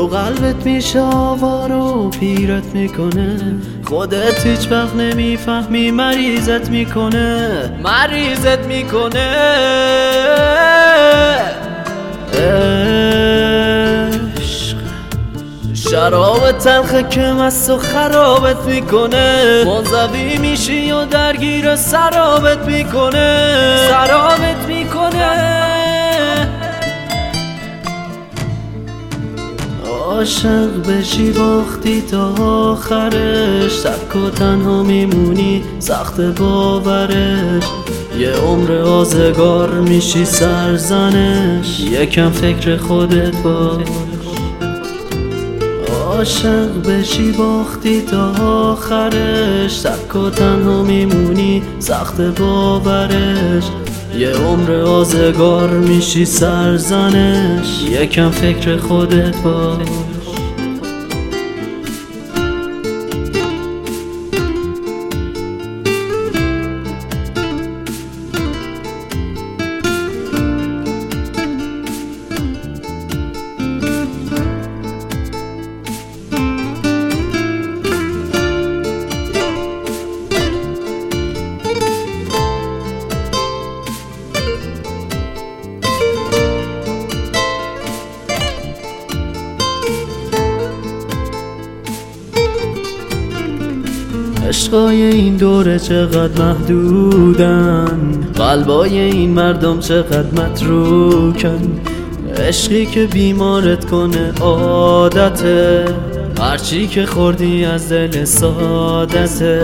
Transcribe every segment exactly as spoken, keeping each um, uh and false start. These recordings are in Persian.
قلبت میشه آوار و پیرت میکنه، خودت هیچ وقت نمیفهمی مریضت میکنه مریضت میکنه. عشق شراب تلخه که مست و خرابت میکنه، منزوی میشی و درگیر سرابت میکنه سرابت میکنه. عاشق بشی باختی تا آخرش، تک و تنها میمونی سخت باورش، یه عمر آزگار میشی سرزنش، یکم فکر خودت باش. عاشق بشی باختی تا آخرش، تک و تنها میمونی سخت باورش، یه عمر آزگار میشی سرزنش، یکم فکر خودت باش. عشقای این دوره چقدر محدودن، قلبای این مردم چقدر متروکن، عشقی که بیمارت کنه عادته، هرچی که خوردی از دل سادته.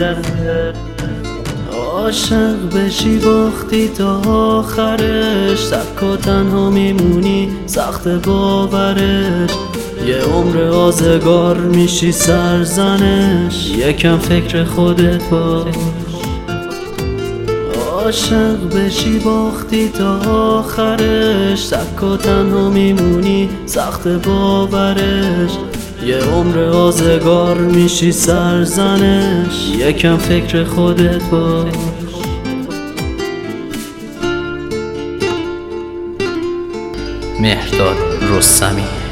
عاشق بشی باختی تا آخرش، تک و تنها میمونی سخت باورش، یه عمر آزگار میشی سرزنش، یکم فکر خودت باش. عاشق بشی باختی تا آخرش، تک و تنها میمونی سخت باورش، یه عمر آزگار میشی سرزنش، یکم فکر خودت باش. مهرداد رستمی.